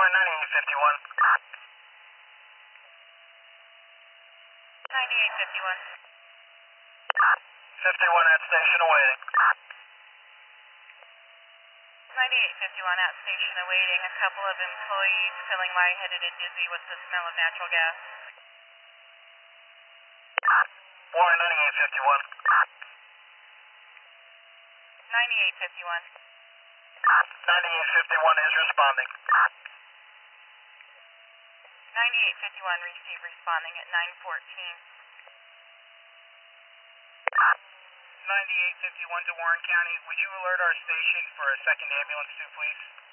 Warren 9851. 9851. 51 at station awaiting. 9851 at station awaiting. A couple of employees feeling lightheaded and dizzy with the smell of natural gas. Warren 9851. 9851. 9851 is responding. 9851 received responding at 914. 9851 to Warren County. Would you alert our station for a second ambulance too, please?